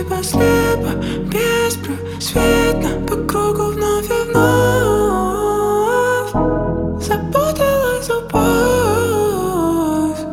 тебя слепо, беспросветно, по кругу вновь и вновь запуталась любовь.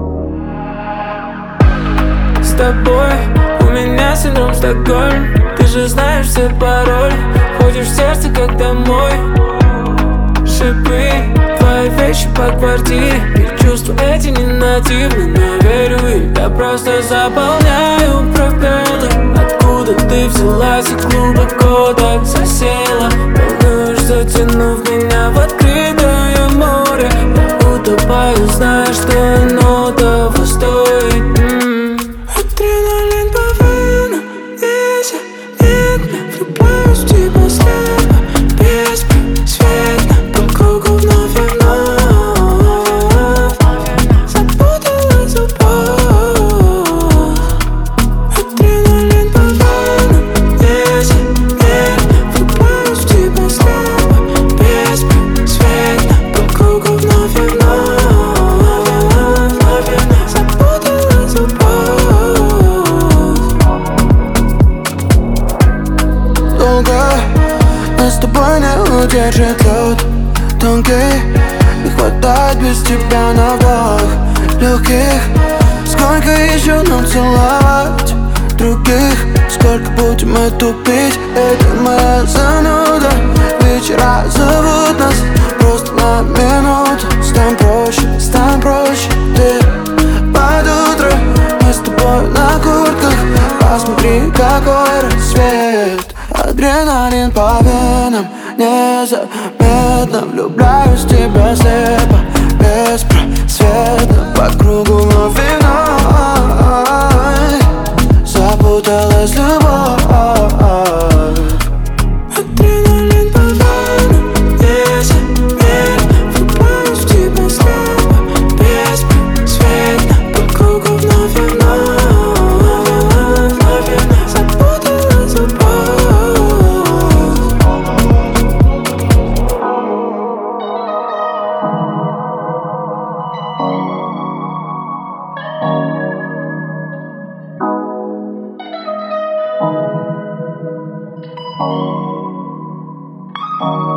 С тобой у меня синдром Стокгольм. Ты же знаешь все пароли, ходишь в сердце как домой. Шипы, твои вещи по квартире, и чувства эти не нативны, но верю им. Я просто заполняю пробелы. Откуда ты взялась и глубоко так засела? Волнуешь, затянув меня в открытое море. Я утопаю, зная, что оно того стоит. Адреналин по венам, незаметно влюбляюсь в тебя слепо, беспросветно, по кругу вновь и вновь запуталась любовь. Адреналин по венам, незаметно влюбляюсь в тебя слепо, беспросветно, по кругу вновь и вновь запуталась любовь. Долго нас с тобой не удержит лед тонкий, не хватает без тебя на вдох легких. Сколько еще нам целовать других? Сколько будем мы тупить? Это моя зануда. Вечера зовут нас просто на минуту. Стань проще, ты под утро. Мы с тобой на куртках, посмотри, какой рассвет. Адреналин по венам, незаметно влюбляюсь в тебя слепо, беспросветно, по кругу вновь и вновь запуталась любовь. Адреналин по венам, незаметно влюбляюсь в тебя слепо, беспросветно, по кругу вновь и вновь запуталась любовь. Oh.